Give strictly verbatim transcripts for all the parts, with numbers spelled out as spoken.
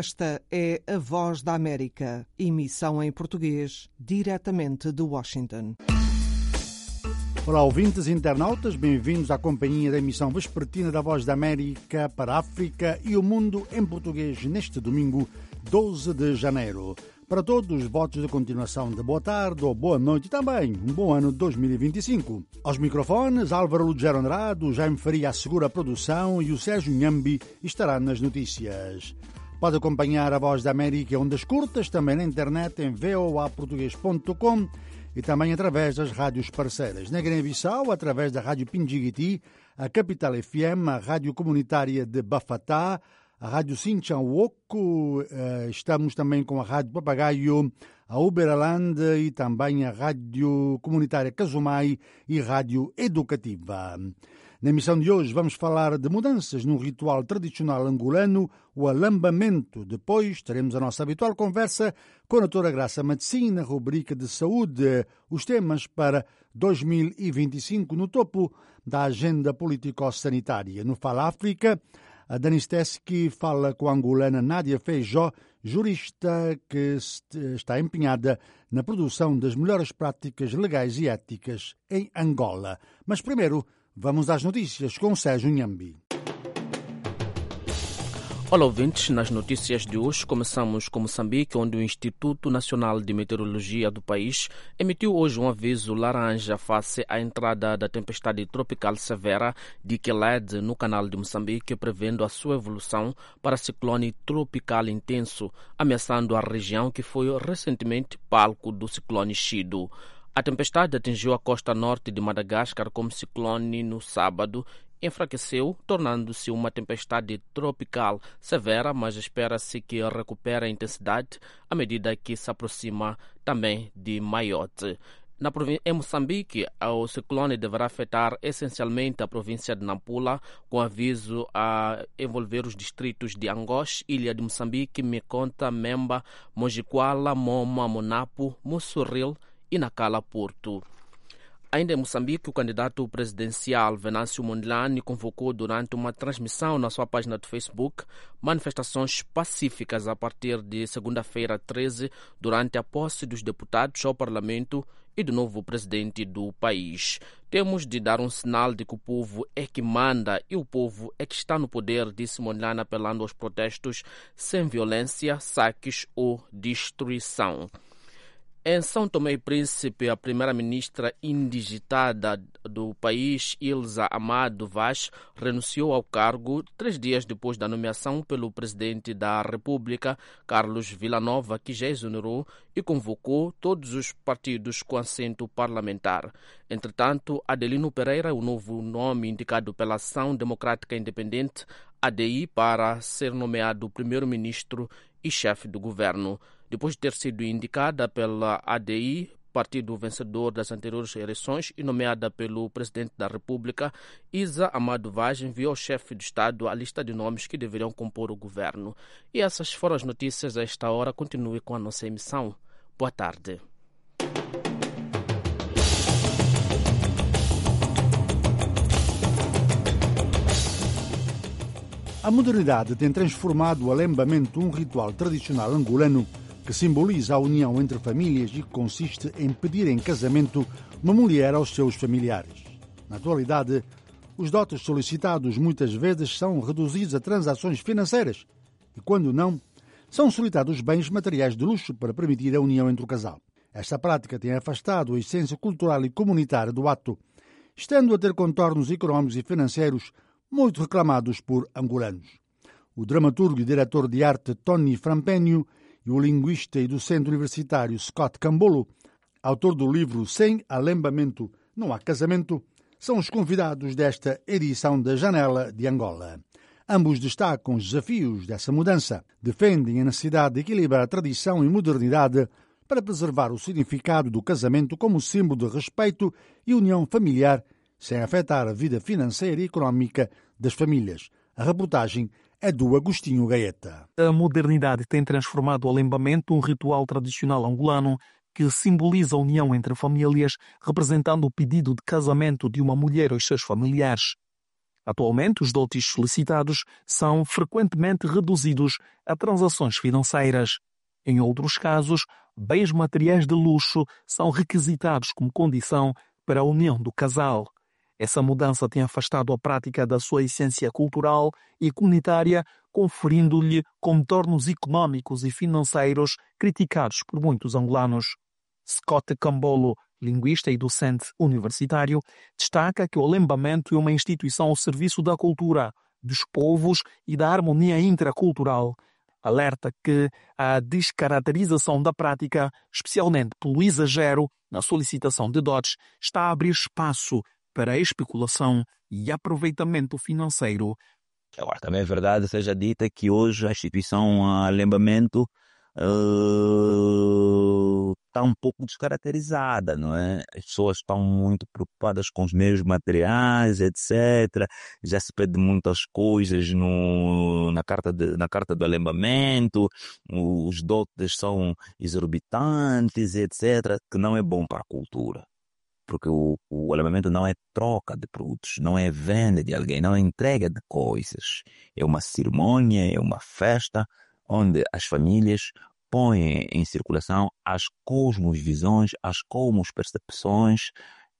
Esta é a Voz da América, emissão em português, diretamente de Washington. Olá, ouvintes e internautas, bem-vindos à companhia da emissão vespertina da Voz da América para a África e o mundo em português neste domingo, doze de janeiro. Para todos, votos de continuação de boa tarde ou boa noite e também um bom ano de dois mil e vinte e cinco. Aos microfones, Álvaro Lugero Andrade, o Jaime Faria assegura a produção e o Sérgio Nhambi estará nas notícias. Pode acompanhar a Voz da América em ondas curtas, também na internet em v o a português ponto com e também através das rádios parceiras. Na Guiné-Bissau, através da Rádio Pindjiguiti, a Capital F M, a Rádio Comunitária de Bafatá, a Rádio Sinchan-Woko, estamos também com a Rádio Papagaio, a Uberland e também a Rádio Comunitária Kazumai e Rádio Educativa. Na emissão de hoje vamos falar de mudanças num ritual tradicional angolano, o alambamento. Depois teremos a nossa habitual conversa com a doutora Graça Matsim, na rubrica de saúde, os temas para dois mil e vinte e cinco no topo da agenda político-sanitária. No Fala África, a Dani Steski fala com a angolana Nádia Feijó, jurista que está empenhada na produção das melhores práticas legais e éticas em Angola. Mas primeiro, vamos às notícias com Sérgio Nhambi. Olá, ouvintes. Nas notícias de hoje começamos com Moçambique, onde o Instituto Nacional de Meteorologia do país emitiu hoje um aviso laranja face à entrada da tempestade tropical severa de Keled no canal de Moçambique, prevendo a sua evolução para ciclone tropical intenso, ameaçando a região que foi recentemente palco do ciclone Chido. A tempestade atingiu a costa norte de Madagascar como ciclone no sábado, enfraqueceu, tornando-se uma tempestade tropical severa, mas espera-se que recupere a intensidade à medida que se aproxima também de Mayotte. Na província, em Moçambique, o ciclone deverá afetar essencialmente a província de Nampula, com aviso a envolver os distritos de Angoche, Ilha de Moçambique, Mekonta, Memba, Mojiquala, Moma, Monapo, Mossoril e Nacala Porto. Ainda em Moçambique, o candidato presidencial Venâncio Mondlane convocou durante uma transmissão na sua página do Facebook manifestações pacíficas a partir de segunda-feira treze, durante a posse dos deputados ao Parlamento e do novo presidente do país. Temos de dar um sinal de que o povo é que manda e o povo é que está no poder, disse Mondlane, apelando aos protestos sem violência, saques ou destruição. Em São Tomé e Príncipe, a primeira-ministra indigitada do país, Ilza Amado Vaz, renunciou ao cargo três dias depois da nomeação pelo presidente da República, Carlos Villanova, que já exonerou e convocou todos os partidos com assento parlamentar. Entretanto, Adelino Pereira, o novo nome indicado pela Ação Democrática Independente, A D I, para ser nomeado primeiro-ministro e chefe do governo. Depois de ter sido indicada pela A D I, partido vencedor das anteriores eleições, e nomeada pelo presidente da República, Isa Amado Vaz enviou ao chefe de Estado a lista de nomes que deveriam compor o governo. E essas foram as notícias a esta hora. Continue com a nossa emissão. Boa tarde. A modernidade tem transformado o alambamento um ritual tradicional angolano que simboliza a união entre famílias e que consiste em pedir em casamento uma mulher aos seus familiares. Na atualidade, os dotes solicitados muitas vezes são reduzidos a transações financeiras e, quando não, são solicitados bens materiais de luxo para permitir a união entre o casal. Esta prática tem afastado a essência cultural e comunitária do ato, estando a ter contornos económicos e financeiros muito reclamados por angolanos. O dramaturgo e diretor de arte Tony Frampenio e o linguista e docente universitário Scott Cambolo, autor do livro Sem Alambamento Não Há Casamento, são os convidados desta edição da Janela de Angola. Ambos destacam os desafios dessa mudança, defendem a necessidade de equilibrar a tradição e modernidade para preservar o significado do casamento como símbolo de respeito e união familiar, sem afetar a vida financeira e económica das famílias. A reportagem é do Agostinho Gaeta. A modernidade tem transformado o alambamento um ritual tradicional angolano que simboliza a união entre famílias, representando o pedido de casamento de uma mulher aos seus familiares. Atualmente, os dotes solicitados são frequentemente reduzidos a transações financeiras. Em outros casos, bens materiais de luxo são requisitados como condição para a união do casal. Essa mudança tem afastado a prática da sua essência cultural e comunitária, conferindo-lhe contornos econômicos e financeiros criticados por muitos angolanos. Scott Cambolo, linguista e docente universitário, destaca que o alembamento é uma instituição ao serviço da cultura, dos povos e da harmonia intracultural. Alerta que a descaracterização da prática, especialmente pelo exagero na solicitação de dotes, está a abrir espaço para a especulação e aproveitamento financeiro. Agora, também é verdade, seja dita que hoje a instituição alembamento uh, está um pouco descaracterizada, não é? As pessoas estão muito preocupadas com os meios materiais, etcétera. Já se pede muitas coisas no, na, carta de, na carta do alembamento, os dotes são exorbitantes, etcétera, que não é bom para a cultura. Porque o, o alembamento não é troca de produtos, não é venda de alguém, não é entrega de coisas. É uma cerimônia, é uma festa onde as famílias põem em circulação as cosmovisões, as cosmopercepções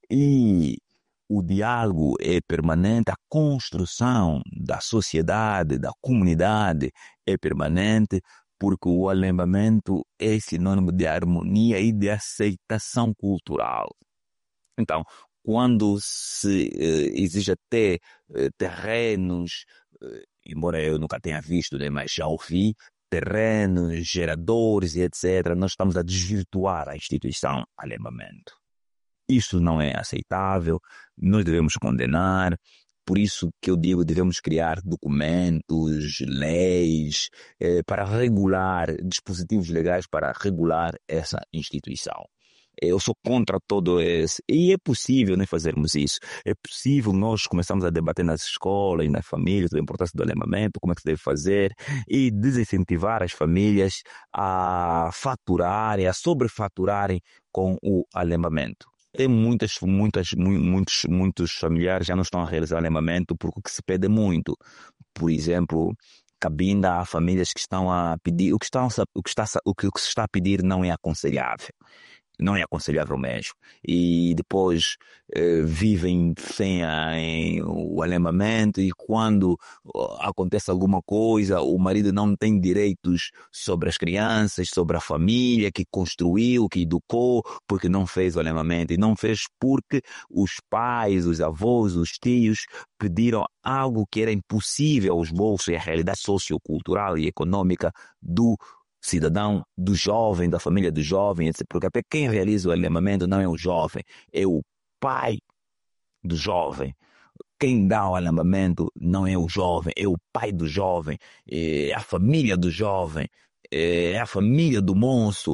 e o diálogo é permanente, a construção da sociedade, da comunidade é permanente, porque o alembamento é sinônimo de harmonia e de aceitação cultural. Então, quando se eh, exige até eh, terrenos, eh, embora eu nunca tenha visto, né, mas já ouvi, terrenos, geradores e etcétera, nós estamos a desvirtuar a instituição alembamento. Isso não é aceitável, nós devemos condenar, por isso que eu digo, devemos criar documentos, leis, eh, para regular, dispositivos legais para regular essa instituição. Eu sou contra todo esse. E é possível nós fazermos isso. É possível nós começarmos a debater nas escolas, nas famílias, a importância do alembamento, como é que se deve fazer, e desincentivar as famílias a faturarem, a sobrefaturarem com o alembamento. Tem muitas, muitas, muitos, muitos familiares já não estão a realizar alembamento porque o que se pede é muito. Por exemplo, cabinda a famílias que estão a pedir, o que, estão, o que, está, o que se está a pedir não é aconselhável. Não é aconselhável mesmo. E depois eh, vivem sem a, em, o alembamento, e quando oh, acontece alguma coisa, o marido não tem direitos sobre as crianças, sobre a família que construiu, que educou, porque não fez o alembamento. E não fez porque os pais, os avós, os tios pediram algo que era impossível aos bolsos e à realidade sociocultural e econômica do cidadão, do jovem, da família do jovem, etcétera. Porque até quem realiza o alembamento não é o jovem, é o pai do jovem. Quem dá o alembamento não é o jovem, é o pai do jovem, é a família do jovem, é a família do moço.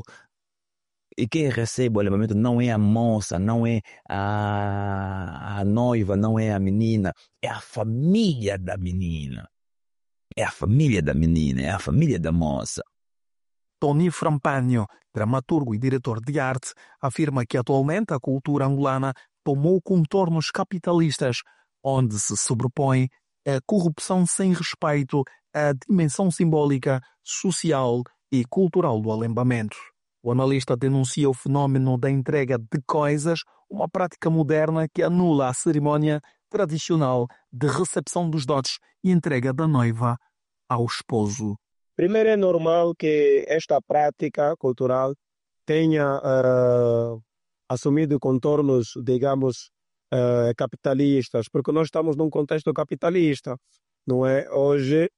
E quem recebe o alembamento não é a moça, não é a, a noiva, não é a menina, é a família da menina. É a família da menina, é a família da moça. Tony Frampagno, dramaturgo e diretor de arte, afirma que atualmente a cultura angolana tomou contornos capitalistas, onde se sobrepõe a corrupção sem respeito à dimensão simbólica, social e cultural do alembamento. O analista denuncia o fenômeno da entrega de coisas, uma prática moderna que anula a cerimônia tradicional de recepção dos dotes e entrega da noiva ao esposo. Primeiro, é normal que esta prática cultural tenha uh, assumido contornos, digamos, uh, capitalistas, porque nós estamos num contexto capitalista, não é? Hoje,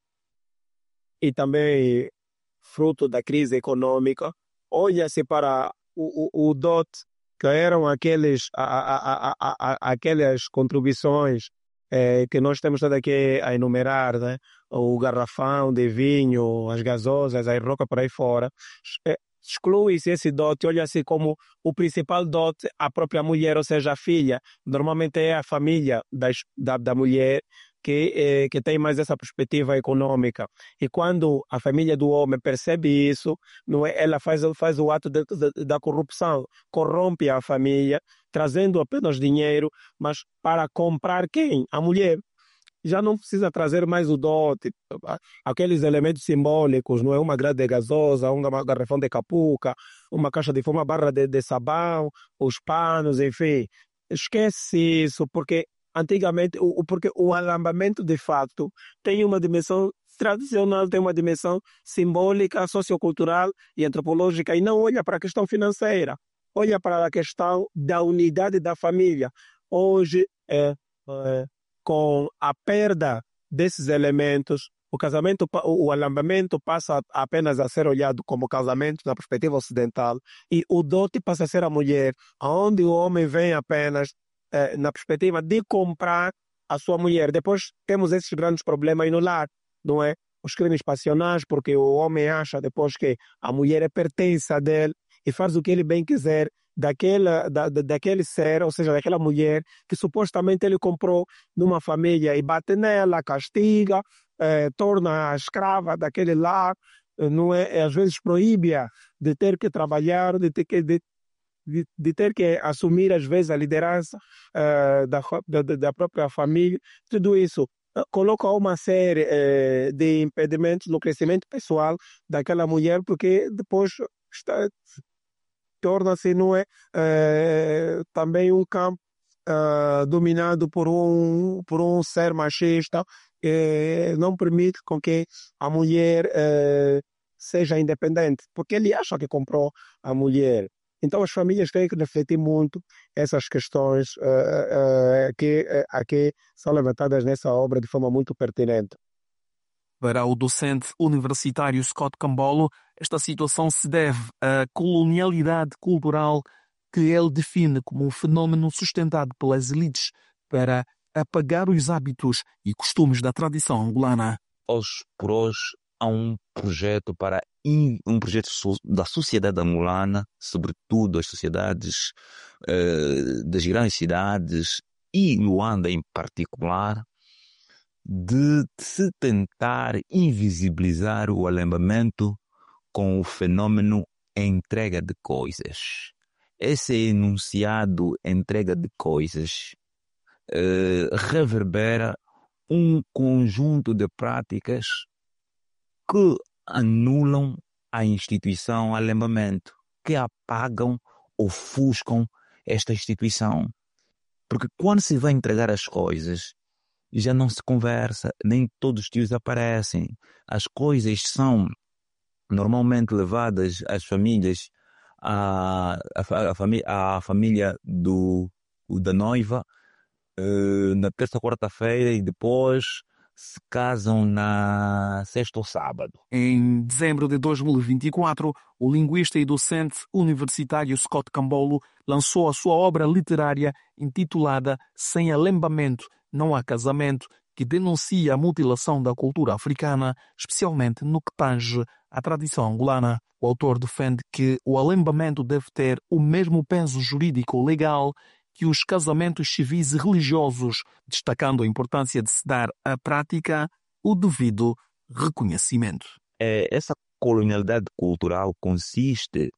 e também fruto da crise econômica, olha-se para o, o, o dote, que eram aqueles, a, a, a, a, a, aquelas contribuições É, que nós temos estado aqui a enumerar, né? O garrafão de vinho, as gasosas, a roca por aí fora. É, exclui-se esse dote, olha-se como o principal dote a própria mulher, ou seja, a filha. Normalmente é a família das, da, da mulher que, é, que tem mais essa perspectiva econômica. E quando a família do homem percebe isso, não é, ela faz, faz o ato de, de, da corrupção, corrompe a família, trazendo apenas dinheiro, mas para comprar quem? A mulher. já não precisa trazer mais o dote, aqueles elementos simbólicos, não é? Uma grade de gasosa, um garrafão de capuca, uma caixa de fuma, barra de, de sabão, os panos, enfim. Esquece isso, porque antigamente, o, porque o alambamento de facto tem uma dimensão tradicional, tem uma dimensão simbólica, sociocultural e antropológica, e não olha para a questão financeira, olha para a questão da unidade da família. Hoje, é, é, com a perda desses elementos, o casamento, o alambamento passa apenas a ser olhado como casamento na perspectiva ocidental, e o dote passa a ser a mulher, onde o homem vem apenas eh, na perspectiva de comprar a sua mulher. Depois temos esses grandes problemas no lar, não é? Os crimes passionais, porque o homem acha depois que a mulher é pertença dele e faz o que ele bem quiser daquela, da, daquele ser, ou seja, daquela mulher que supostamente ele comprou numa família, e bate nela, castiga, eh, torna a escrava daquele lar, não é? Às vezes proíbe-a de ter que trabalhar, de ter que, de, de, de ter que assumir às vezes a liderança eh, da, da, da própria família. Tudo isso eh, coloca uma série eh, de impedimentos no crescimento pessoal daquela mulher, porque depois está... torna-se, não é, é, também um campo é, dominado por um, por um ser machista, que não permite com que a mulher é, seja independente, porque ele acha que comprou a mulher. Então as famílias têm que refletir muito essas questões é, é, que aqui são levantadas nessa obra de forma muito pertinente. Para o docente universitário Scott Cambolo, esta situação se deve à colonialidade cultural que ele define como um fenômeno sustentado pelas elites para apagar os hábitos e costumes da tradição angolana. Hoje por hoje há um projeto para um projeto da sociedade angolana, sobretudo as sociedades eh, das grandes cidades e Luanda em particular, de se tentar invisibilizar o alambamento com o fenômeno entrega de coisas. Esse enunciado entrega de coisas eh, reverbera um conjunto de práticas que anulam a instituição alambamento, que apagam, ofuscam esta instituição. Porque quando se vai entregar as coisas, já não se conversa, nem todos os tios aparecem. As coisas são normalmente levadas às famílias, à, à, à, famí- à família do, da noiva, eh, na terça, quarta-feira, e depois se casam na sexta ou sábado. Em dezembro de dois mil e vinte e quatro, o linguista e docente universitário Scott Cambolo lançou a sua obra literária intitulada Sem Alambamento Não Há Casamento, que denuncia a mutilação da cultura africana, especialmente no que tange à tradição angolana. O autor defende que o alambamento deve ter o mesmo peso jurídico-legal que os casamentos civis e religiosos, destacando a importância de se dar à prática o devido reconhecimento. É, essa colonialidade cultural consiste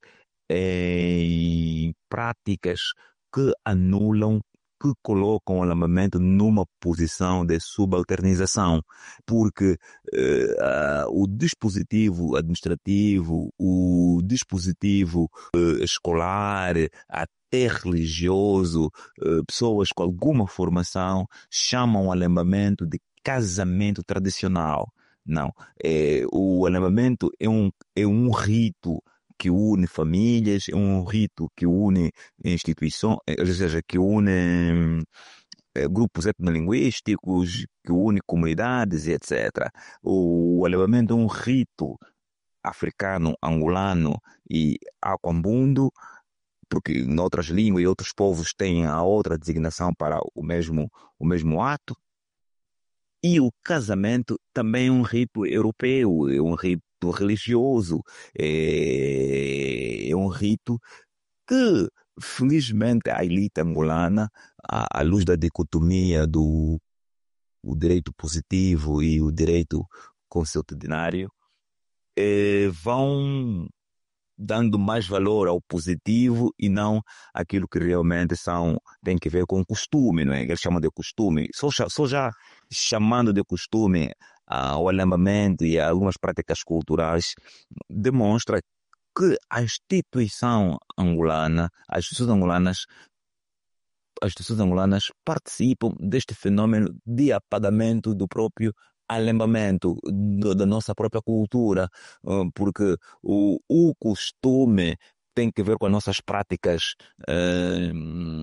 em práticas que anulam, que colocam o alambamento numa posição de subalternização, porque eh, uh, o dispositivo administrativo, o dispositivo uh, escolar, até religioso, uh, pessoas com alguma formação chamam o alambamento de casamento tradicional. Não, é, o alambamento é um, é um rito que une famílias, é um rito que une instituições, ou seja, que une é, grupos etnolinguísticos, que une comunidades, etcétera. O alambamento é um rito africano, angolano e aquambundo, porque em outras línguas e outros povos têm a outra designação para o mesmo, o mesmo ato. E o casamento também é um rito europeu, é um rito religioso, é, é um rito que, felizmente, a elite angolana, à, à luz da dicotomia do o direito positivo e o direito consuetudinário, é, vão dando mais valor ao positivo e não aquilo que realmente são, tem que ver com costume, não é? Eles chamam de costume. Só, só já chamando de costume ah, o alambamento e algumas práticas culturais, demonstra que a instituição angolana, as instituições angolanas, as instituições angolanas participam deste fenômeno de apagamento do próprio alambamento, do, da nossa própria cultura, porque o, o costume tem que ver com as nossas práticas eh,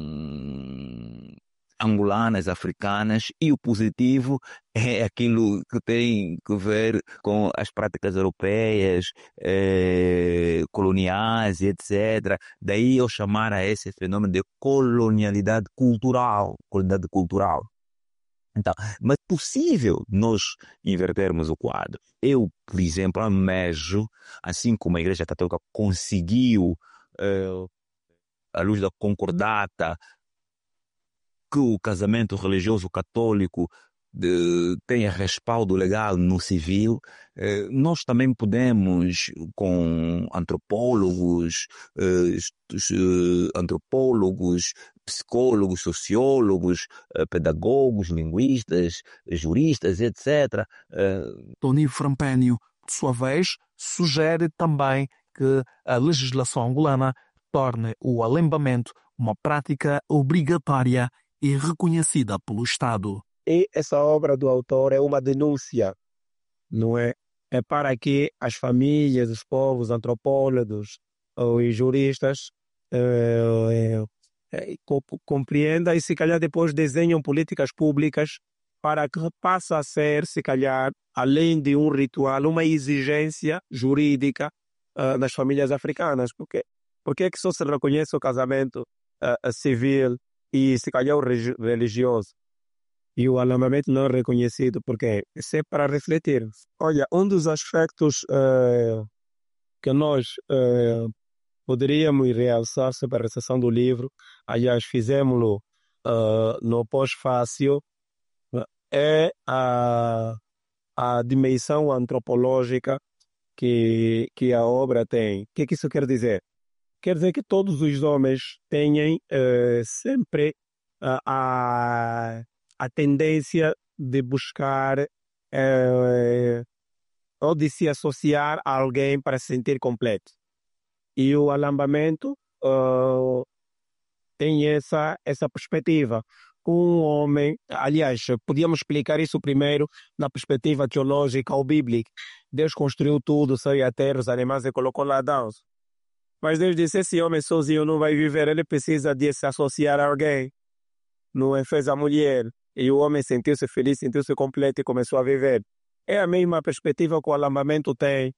angolanas, africanas, e o positivo é aquilo que tem que ver com as práticas europeias, eh, coloniais, etcétera. Daí eu chamar a esse fenômeno de colonialidade cultural, colonialidade cultural. Então, mas é possível nós invertermos o quadro. Eu, por exemplo, almejo, assim como a Igreja Católica conseguiu, eh, à luz da concordata, que o casamento religioso católico de, tenha respaldo legal no civil, eh, nós também podemos, com antropólogos, eh, antropólogos, psicólogos, sociólogos, eh, pedagogos, linguistas, juristas, etcétera. Eh... Tony Frampênio, de sua vez, sugere também que a legislação angolana torne o alambamento uma prática obrigatória e reconhecida pelo Estado. E essa obra do autor é uma denúncia, não é? É para que as famílias, os povos, antropólogos e juristas eh, eh, compreendam e, se calhar, depois desenham políticas públicas para que passe a ser, se calhar, além de um ritual, uma exigência jurídica uh, nas famílias africanas. Porque, porque é que só se reconhece o casamento uh, civil e, se calhar, o religioso? E o alambamento não é reconhecido, porque isso é para refletir. Olha, um dos aspectos uh, que nós uh, poderíamos realçar sobre a recepção do livro, aliás, fizemos-lo uh, no pós-fácil, é a, a dimensão antropológica que, que a obra tem. O que, que isso quer dizer? Quer dizer que todos os homens têm uh, sempre uh, a... a tendência de buscar eh, ou de se associar a alguém para se sentir completo. E o alambamento uh, tem essa, essa perspectiva. Um homem, aliás, podíamos explicar isso primeiro na perspectiva teológica ou bíblica. Deus construiu tudo, o céu e a terra, os animais, e colocou lá Adão. Mas Deus disse, esse homem sozinho não vai viver, ele precisa de se associar a alguém. Não é? Fez a mulher. E o homem sentiu-se feliz, sentiu-se completo e começou a viver. É a mesma perspectiva que o alambamento tem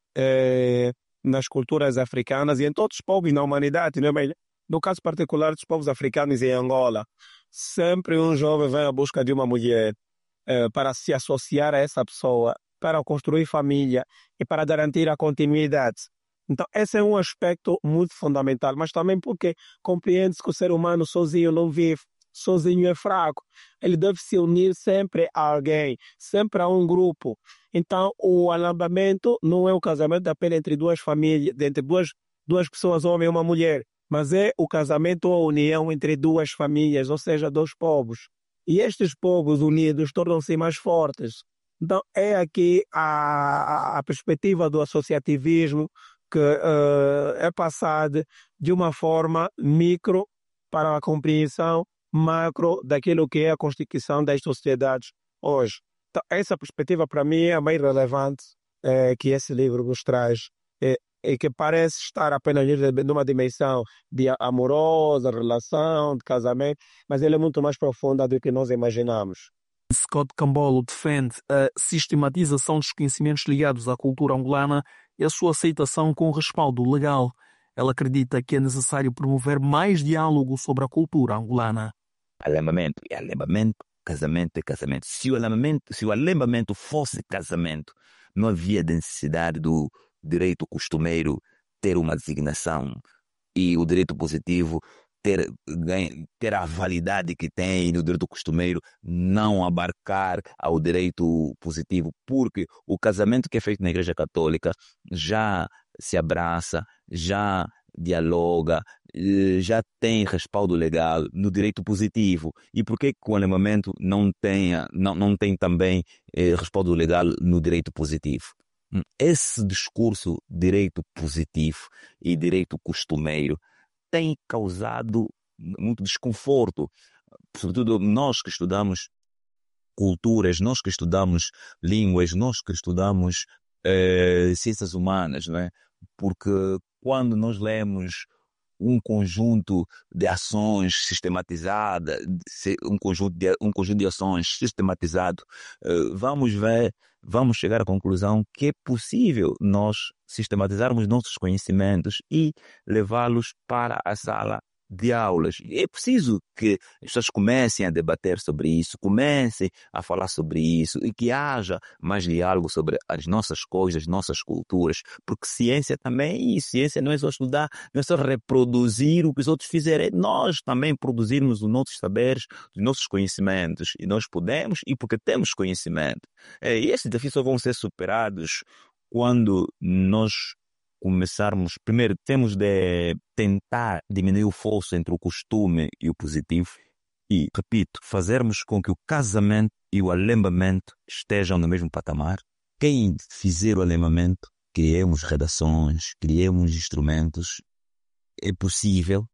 eh, nas culturas africanas e em todos os povos na humanidade. Não é? No caso particular dos povos africanos em Angola, sempre um jovem vem à busca de uma mulher eh, para se associar a essa pessoa, para construir família e para garantir a continuidade. Então, esse é um aspecto muito fundamental, mas também porque compreende-se que o ser humano sozinho não vive. Sozinho é fraco. Ele deve se unir sempre a alguém, sempre a um grupo. Então, o alambamento não é o casamento apenas entre duas famílias, entre duas, duas pessoas, um homem e uma mulher, mas é o casamento ou a união entre duas famílias, ou seja, dois povos. E estes povos unidos tornam-se mais fortes. Então, é aqui a, a, a perspectiva do associativismo que uh, é passada de uma forma micro para a compreensão macro daquilo que é a constituição das sociedades hoje. Então, essa perspectiva para mim é a mais relevante é, que esse livro nos traz, é, é que parece estar apenas numa dimensão de amorosa, relação, de casamento, mas ele é muito mais profunda do que nós imaginamos. Scott Cambolo defende a sistematização dos conhecimentos ligados à cultura angolana e a sua aceitação com respaldo legal. Ela acredita que é necessário promover mais diálogo sobre a cultura angolana. Alambamento é alambamento, casamento é casamento. Se o alambamento, se o alambamento fosse casamento, não havia necessidade do direito costumeiro ter uma designação e o direito positivo ter, ter a validade que tem no direito costumeiro não abarcar ao direito positivo, porque o casamento que é feito na Igreja Católica já se abraça, já dialoga, eh, já tem respaldo legal no direito positivo. E por que que o alemamento não tem, não, não tem também eh, respaldo legal no direito positivo? Esse discurso direito positivo e direito costumeiro tem causado muito desconforto, sobretudo nós que estudamos culturas, nós que estudamos línguas, nós que estudamos eh, ciências humanas, não é? Porque quando nós lemos um conjunto de ações sistematizadas, um conjunto de, um conjunto de ações sistematizado, eh, vamos ver, vamos chegar à conclusão que é possível nós sistematizarmos nossos conhecimentos e levá-los para a sala de aulas. É preciso que as pessoas comecem a debater sobre isso, comecem a falar sobre isso e que haja mais diálogo sobre as nossas coisas, as nossas culturas, porque ciência também, e ciência não é só estudar, não é só reproduzir o que os outros fizeram, é nós também produzirmos os nossos saberes, os nossos conhecimentos, e nós podemos, e porque temos conhecimento. E esses desafios só vão ser superados quando nós começarmos, primeiro temos de tentar diminuir o fosso entre o costume e o positivo e, repito, fazermos com que o casamento e o alembamento estejam no mesmo patamar. Quem fizer o alembamento, criemos redações, criemos instrumentos, é possível,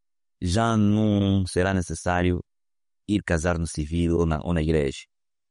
já não será necessário ir casar no civil ou na, ou na igreja.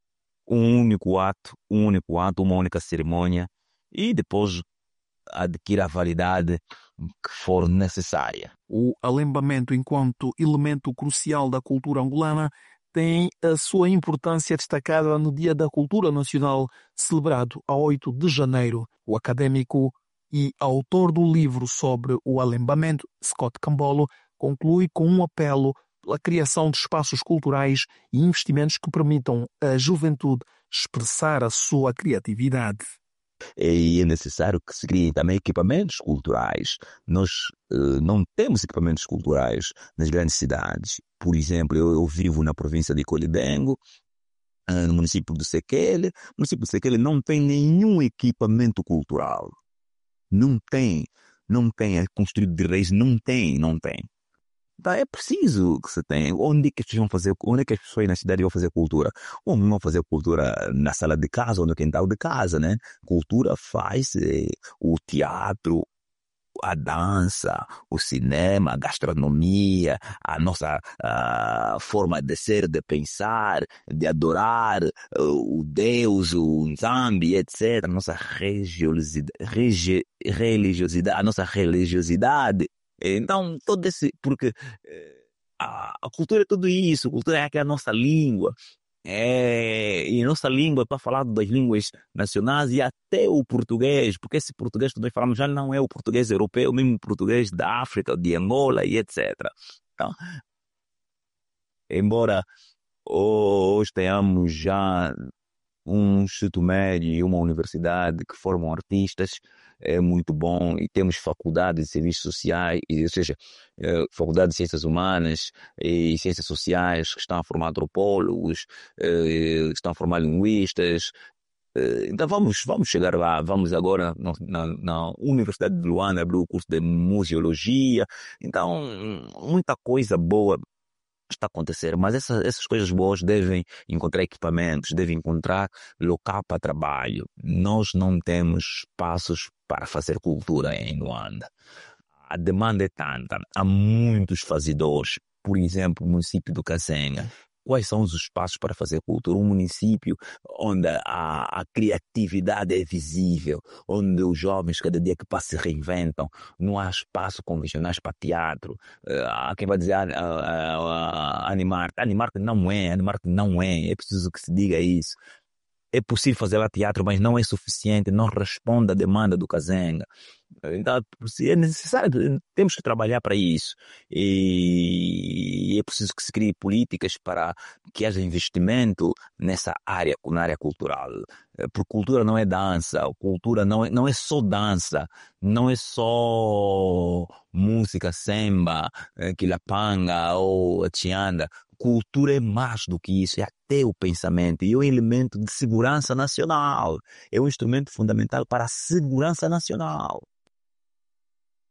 Um único ato, um único ato, uma única cerimônia e depois adquirir a validade que for necessária. O alembamento, enquanto elemento crucial da cultura angolana, tem a sua importância destacada no Dia da Cultura Nacional, celebrado a oito de janeiro. O académico e autor do livro sobre o alembamento, Scott Cambolo, conclui com um apelo pela criação de espaços culturais e investimentos que permitam à juventude expressar a sua criatividade. E é necessário que se criem também equipamentos culturais. Nós uh, não temos equipamentos culturais nas grandes cidades. Por exemplo, eu, eu vivo na província de Colidengo, uh, no município do Sequele. O município do Sequele não tem nenhum equipamento cultural. Não tem. Não tem. É construído de raiz. Não tem. Não tem. Então é preciso que se tenha. Onde é que as pessoas vão fazer, onde é que as pessoas na cidade vão fazer cultura? Ou vão fazer cultura na sala de casa ou no quintal de casa, né? Cultura faz eh, o teatro, a dança, o cinema, a gastronomia, a nossa a forma de ser, de pensar, de adorar uh, o Deus, o Nzambi, etcétera. A nossa religiosidade, regi, religiosidade, a nossa religiosidade. Então, todo esse, porque a, a cultura é tudo isso, a cultura é que é a nossa língua, é, e a nossa língua, para falar das línguas nacionais e até o português, porque esse português que nós falamos já não é o português europeu, mesmo o português da África, de Angola e etcétera. Então, embora hoje tenhamos já um instituto médio e uma universidade que formam artistas, é muito bom, e temos faculdades de serviços sociais, ou seja, é, faculdade de ciências humanas e ciências sociais que estão a formar antropólogos, é, que estão a formar linguistas. É, então vamos, vamos chegar lá, vamos agora na, na, na Universidade de Luanda abrir o curso de museologia. Então muita coisa boa está a acontecer, mas essa, essas coisas boas devem encontrar equipamentos, devem encontrar local para trabalho. Nós não temos espaços para fazer cultura em Luanda. A demanda é tanta, há muitos fazedores. Por exemplo, o município do Kasenga. Quais são os espaços para fazer cultura? Um município onde a, a criatividade é visível, onde os jovens cada dia que passa se reinventam, não há espaço convencionais para teatro. Há uh, quem vai dizer uh, uh, uh, Animarte. Animarte não é, Animarte não é, é preciso que se diga isso. É possível fazer lá teatro, mas não é suficiente, não responde à demanda do Kasenga. Então, é necessário, temos que trabalhar para isso. E é preciso que se crie políticas para que haja investimento nessa área, na área cultural. Porque cultura não é dança, cultura não é, não é só dança, não é só música, samba, quilapanga ou tianda. Cultura é mais do que isso, é até o pensamento, e é um elemento de segurança nacional, é um instrumento fundamental para a segurança nacional.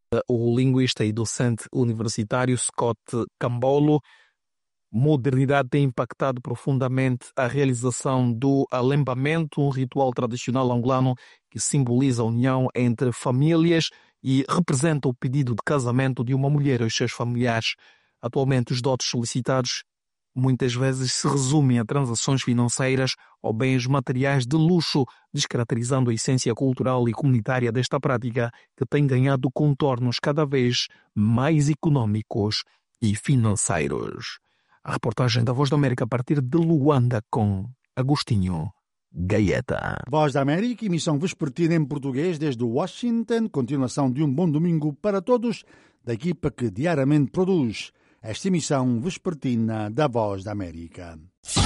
O linguista e docente universitário Scott Cambolo. Modernidade tem impactado profundamente a realização do alembamento, um ritual tradicional angolano que simboliza a união entre famílias e representa o pedido de casamento de uma mulher aos seus familiares. Atualmente, os dotes solicitados muitas vezes se resumem a transações financeiras ou bens materiais de luxo, descaracterizando a essência cultural e comunitária desta prática que tem ganhado contornos cada vez mais econômicos e financeiros. A reportagem da Voz da América a partir de Luanda com Agostinho Gaeta. Voz da América, emissão vespertina em português desde Washington. Continuação de um bom domingo para todos da equipa que diariamente produz esta emissão vespertina da Voz da América.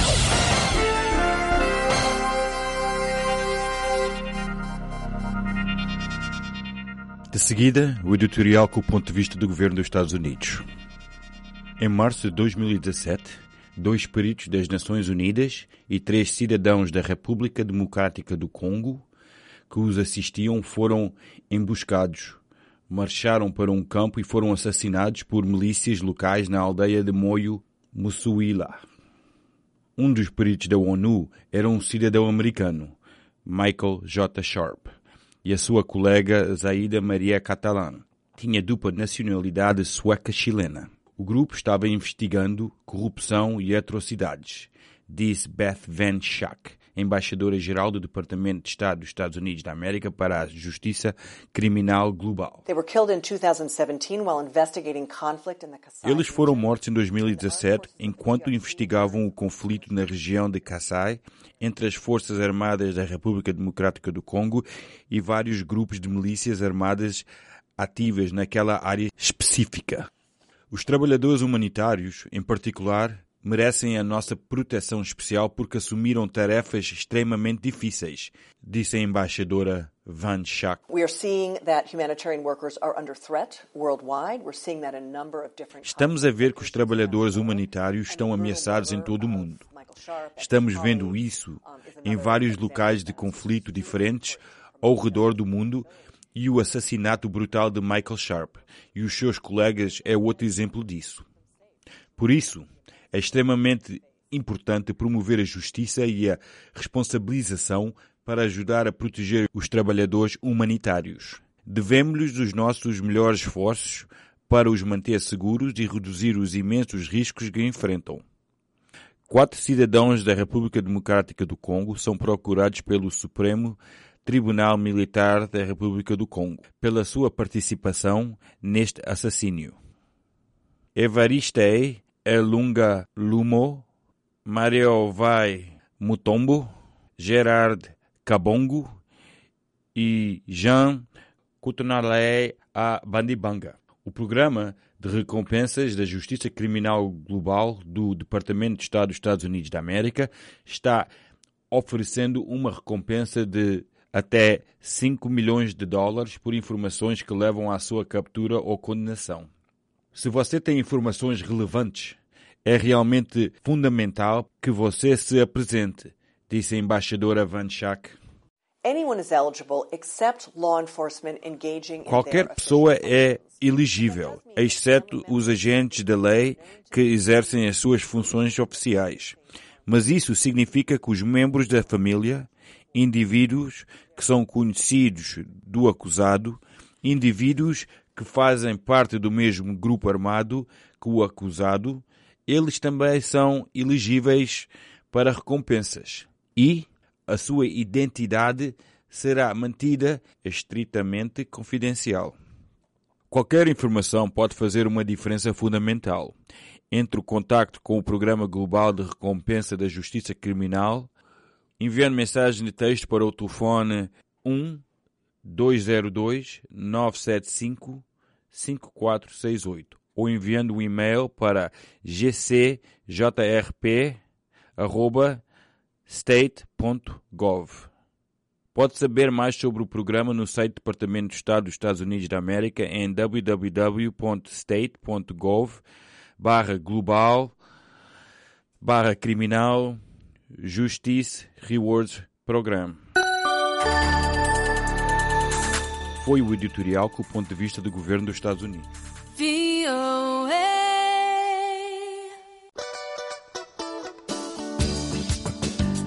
De seguida, o editorial com o ponto de vista do governo dos Estados Unidos. Em março de dois mil e dezassete, dois peritos das Nações Unidas e três cidadãos da República Democrática do Congo que os assistiam foram emboscados, marcharam para um campo e foram assassinados por milícias locais na aldeia de Moyo Musuila. Um dos peritos da ONU era um cidadão americano, Michael J. Sharp, e a sua colega Zaida Maria Catalan tinha dupla nacionalidade sueca-chilena. O grupo estava investigando corrupção e atrocidades, disse Beth Van Schack, embaixadora-geral do Departamento de Estado dos Estados Unidos da América para a Justiça Criminal Global. Eles foram mortos em dois mil e dezassete enquanto investigavam o conflito na região de Kasai entre as Forças Armadas da República Democrática do Congo e vários grupos de milícias armadas ativas naquela área específica. Os trabalhadores humanitários, em particular, merecem a nossa proteção especial porque assumiram tarefas extremamente difíceis, disse a embaixadora Van Schack. Estamos a ver que os trabalhadores humanitários estão ameaçados em todo o mundo. Estamos vendo isso em vários locais de conflito diferentes ao redor do mundo. E o assassinato brutal de Michael Sharp e os seus colegas é outro exemplo disso. Por isso, é extremamente importante promover a justiça e a responsabilização para ajudar a proteger os trabalhadores humanitários. Devemos-lhes os nossos melhores esforços para os manter seguros e reduzir os imensos riscos que enfrentam. Quatro cidadãos da República Democrática do Congo são procurados pelo Supremo Tribunal Militar da República do Congo pela sua participação neste assassínio. Evariste Elunga Lumo, Mariovai Mutombo, Gerard Kabongo e Jean Kutunale a Bandibanga. O programa de recompensas da Justiça Criminal Global do Departamento de Estado dos Estados Unidos da América está oferecendo uma recompensa de até cinco milhões de dólares por informações que levam à sua captura ou condenação. Se você tem informações relevantes, é realmente fundamental que você se apresente, disse a embaixadora Van Schack. Qualquer pessoa é elegível, exceto os agentes da lei que exercem as suas funções oficiais. Mas isso significa que os membros da família, indivíduos que são conhecidos do acusado, indivíduos que fazem parte do mesmo grupo armado que o acusado, eles também são elegíveis para recompensas. E a sua identidade será mantida estritamente confidencial. Qualquer informação pode fazer uma diferença fundamental. Entre o contacto com o Programa Global de Recompensa da Justiça Criminal, enviando mensagem de texto para o telefone um dois zero dois nove sete cinco cinco quatro seis oito ou enviando um e-mail para g c j r p arroba state ponto gov. Pode saber mais sobre o programa no site do Departamento de Estado dos Estados Unidos da América em w w w ponto state ponto gov barra global barra criminal Justice Rewards Program. foi o editorial com o ponto de vista do governo dos Estados Unidos.